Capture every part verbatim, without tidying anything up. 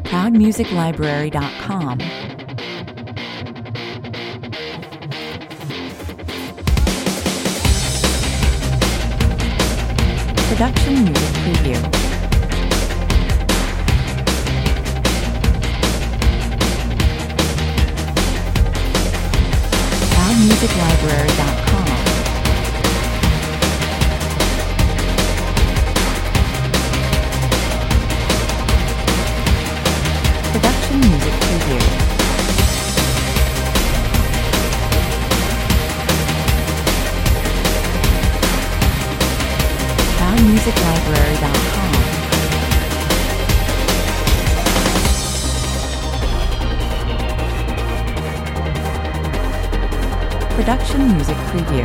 proud music library dot com. Production Music Preview. proud music library dot com. Production Music Preview. proud music library dot com. Production Music Preview.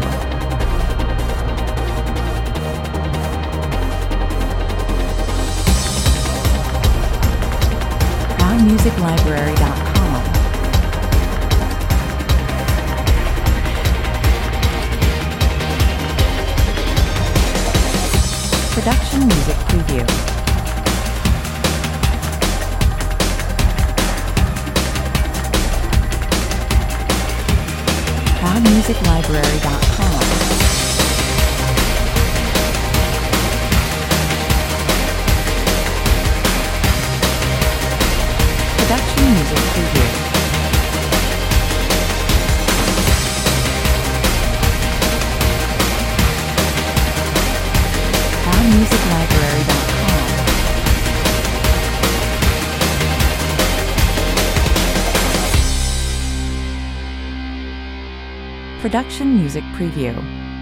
proud music library dot com. Production Music Preview. proud music library dot com. Production Music Preview. proud music library dot com. Production Music Preview.